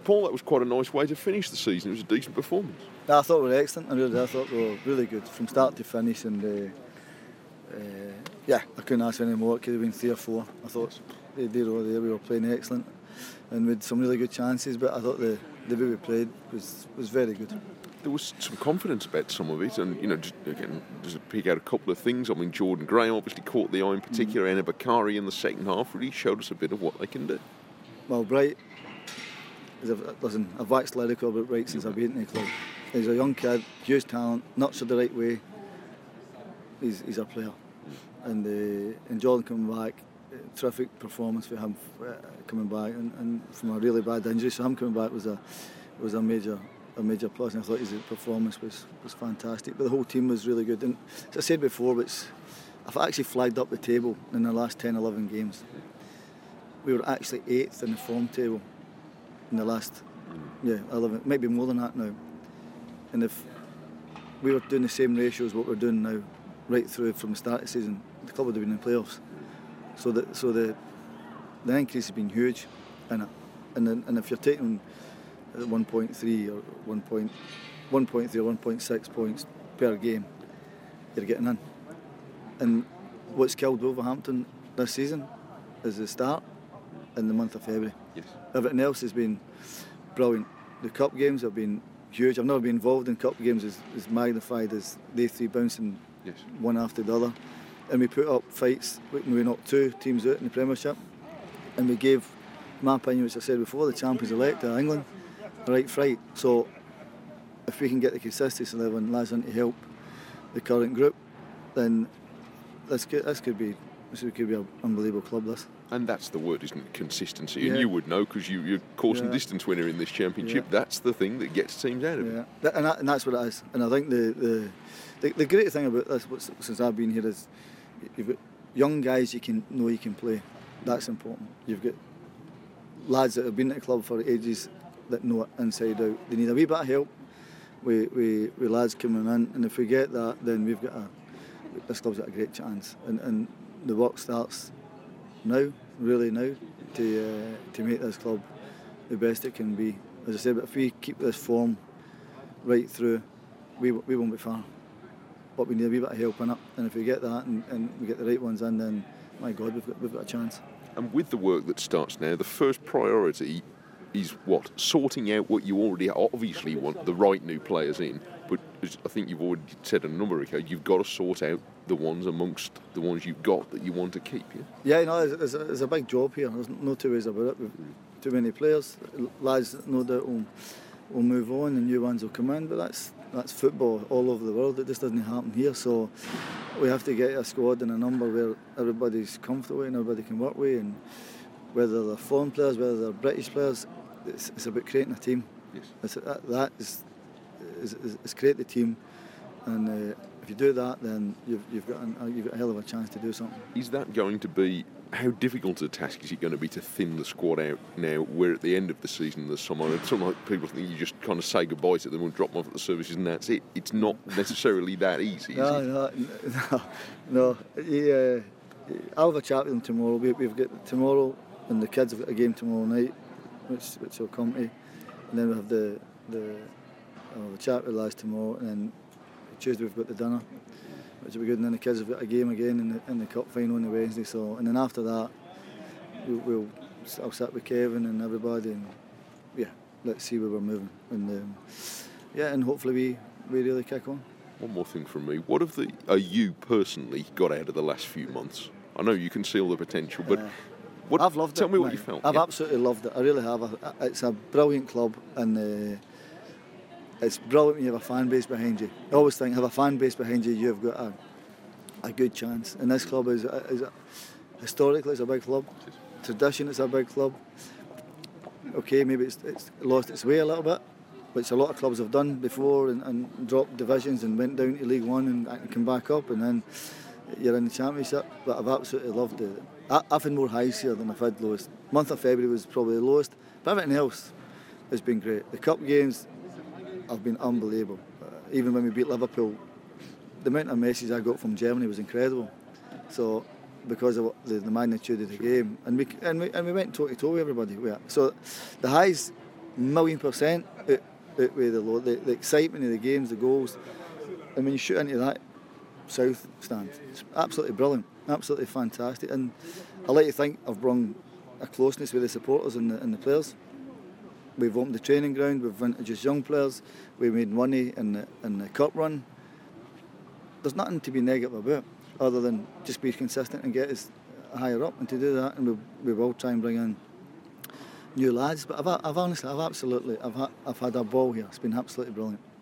Paul, that was quite a nice way to finish the season. It was a decent performance. I thought we were excellent. I thought we were really good from start to finish, and I couldn't ask for any more. It could have been 3 or 4. I thought they did over there. We were playing excellent, and we had some really good chances. But I thought the way we played was very good. There was some confidence about some of it, and just to pick out a couple of things. I mean, Jordan Graham obviously caught the eye in particular. Enna Bakari in the second half really showed us a bit of what they can do. Well, Bright, listen, I've waxed lyrical about Bright since I've been in the club. He's a young kid, huge talent, nurtured the right way. He's a player, and Jordan coming back, terrific performance for him coming back, and from a really bad injury. So him coming back was a major plus, and I thought his performance was fantastic. But the whole team was really good, and as I said before, I've actually flagged up the table in the last 10-11 games. We were actually 8th in the form table in the last 11, maybe more than that now. And if we were doing the same ratio as what we're doing now, right through from the start of the season, the club would have been in the playoffs. So the increase has been huge, and if you're taking 1.3 or 1.3 or 1.6 points per game, you're getting in. And what's killed Wolverhampton this season is the start in the month of February. Yes. Everything else has been brilliant. The cup games have been huge. I've never been involved in cup games as magnified as they 3 bouncing one after the other. And we put up fights. We knocked 2 teams out in the Premiership, and we gave, in my opinion, which I said before, the champions-elect of England the right fright. So if we can get the consistency level and lads in to help the current group, then this could be an unbelievable club. This. And that's the word, isn't it? Consistency. And you would know, because you're course and distance winner in this championship. Yeah. That's the thing that gets teams out of it. And that's what it is. And I think the great thing about this, since I've been here, is you've got young guys you can play. That's important. You've got lads that have been at the club for ages that know it inside out. They need a wee bit of help with lads coming in, and if we get that, then this club's got a great chance. And the work starts now, really now, to make this club the best it can be. As I said, but if we keep this form right through, we won't be far. But we need a wee bit of help in it, and if we get that and we get the right ones in, then my God, we've got a chance. And with the work that starts now, the first priority is what? Sorting out what you already obviously want, the right new players in. But as I think you've already said on a number of occasions, you've got to sort out the ones amongst the ones you've got that you want to keep. There's a big job here. There's no two ways about it. We've too many players. Lads, no doubt, will move on and new ones will come in. But that's football all over the world. It just doesn't happen here. So we have to get a squad and a number where everybody's comfortable and everybody can work with. And whether they're foreign players, whether they're British players, it's about creating a team. Yes. That is create the team, and if you do that, then you've got a hell of a chance to do something. Is that going to be, how difficult a task is it going to be to thin the squad out now? We're at the end of the season. There's some people think you just kind of say goodbye to them and drop them off at the services and that's it. It's not necessarily that easy. No. I'll have a chat with them tomorrow. We've got tomorrow, and the kids have got a game tomorrow night, which will come to, and then we have the chat with the lads tomorrow, and then Tuesday we've got the dinner, which will be good, and then the kids have got a game again in the cup final on the Wednesday. So, and then after that, I'll sit with Kevin and everybody, and let's see where we're moving, and hopefully we really kick on. One more thing from me. What have you personally got out of the last few months? I know you can see all the potential, but I've loved it. Tell me what you felt. I've absolutely loved it. I really have. It's a brilliant club, and it's brilliant when you have a fan base behind you. I always think, have a fan base behind you, you've got a good chance. And this club is historically, it's a big club. Tradition, it's a big club. Okay, maybe it's lost its way a little bit, which a lot of clubs have done before, and dropped divisions and went down to League One and come back up, and then you're in the Championship. But I've absolutely loved it. I've had more highs here than I've had lows. Month of February was probably the lowest, but everything else has been great. The cup games have been unbelievable. Even when we beat Liverpool, the amount of messages I got from Germany was incredible. So because of the magnitude of the game, and we went toe to toe with everybody. So the highs 1,000,000% outweigh the excitement of the games, the goals. And when you shoot into that south stand, it's absolutely brilliant, absolutely fantastic. And I like to think I've brought a closeness with the supporters and the players. We've opened the training ground, we've introduced young players, we've made money in the cup run. There's nothing to be negative about, other than just be consistent and get us higher up. And to do that, and we will try and bring in new lads. But I've honestly, I've had a ball here. It's been absolutely brilliant.